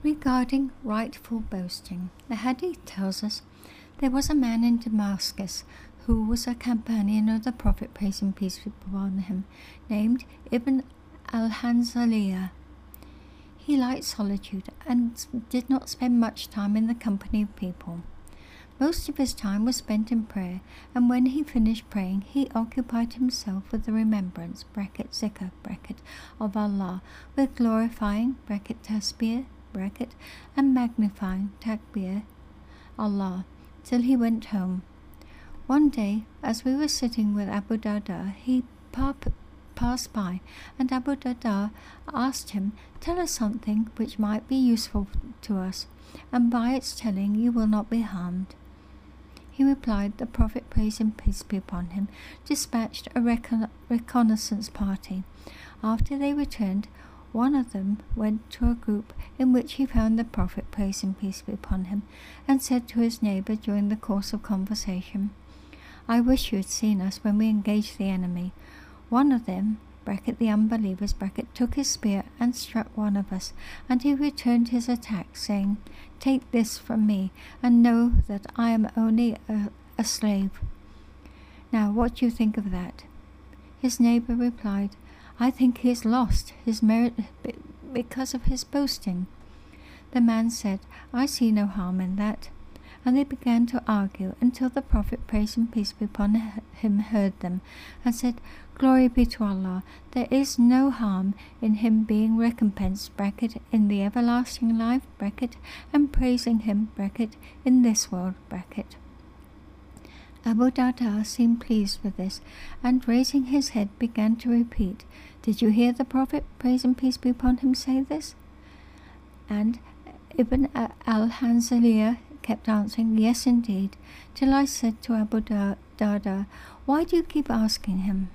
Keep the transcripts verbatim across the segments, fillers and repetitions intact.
Regarding rightful boasting, the hadith tells us there was a man in Damascus who was a companion of the Prophet, praise and peace be upon him, named Ibn al-Hanzaliyah. He liked solitude and did not spend much time in the company of people. Most of his time was spent in prayer, and when he finished praying, he occupied himself with the remembrance bracket zikr bracket of Allah, with glorifying bracket tasbih bracket and magnifying takbir Allah, till he went home. One day, as we were sitting with Abu Darda, he pa- passed by, and Abu Darda asked him, "Tell us something which might be useful to us, and by its telling you will not be harmed." He replied, "The Prophet, praise and peace be upon him, dispatched a recon- reconnaissance party. After they returned, one of them went to a group in which he found the Prophet, praise and peace be upon him, and said to his neighbour during the course of conversation, 'I wish you had seen us when we engaged the enemy. One of them, bracket the unbelievers, bracket took his spear and struck one of us, and he returned his attack, saying, "Take this from me, and know that I am only a, a slave." Now, what do you think of that?" His neighbour replied, "I think he has lost his merit because of his boasting." The man said, "I see no harm in that." And they began to argue until the Prophet, praise and peace be upon him, heard them and said, "Glory be to Allah, there is no harm in him being recompensed bracket in the everlasting life bracket and praising him bracket in this world bracket." Abu Darda seemed pleased with this, and raising his head began to repeat, "Did you hear the Prophet, praise and peace be upon him, say this?" And Ibn al-Hanzaliyah kept answering, "Yes, indeed," till I said to Abu Darda, "Why do you keep asking him?"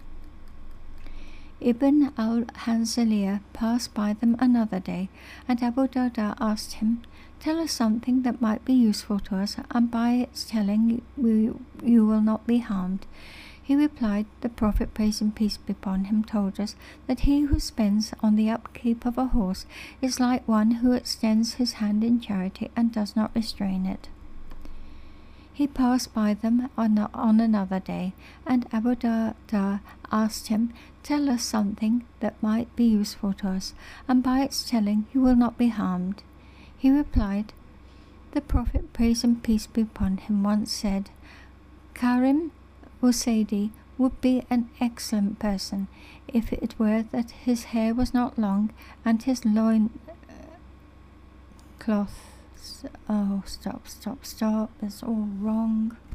Ibn al-Hanzaliyah passed by them another day, and Abu Darda asked him, "Tell us something that might be useful to us, and by its telling we, you will not be harmed." He replied, "The Prophet, praise and peace be upon him, told us that he who spends on the upkeep of a horse is like one who extends his hand in charity and does not restrain it." He passed by them on, on another day, and Abu Darda asked him, "Tell us something that might be useful to us, and by its telling you will not be harmed." He replied, "The Prophet, praise and peace be upon him, once said, Karim Usaidi would be an excellent person if it were that his hair was not long and his loin uh, cloth." Oh, stop, stop, stop. It's all wrong.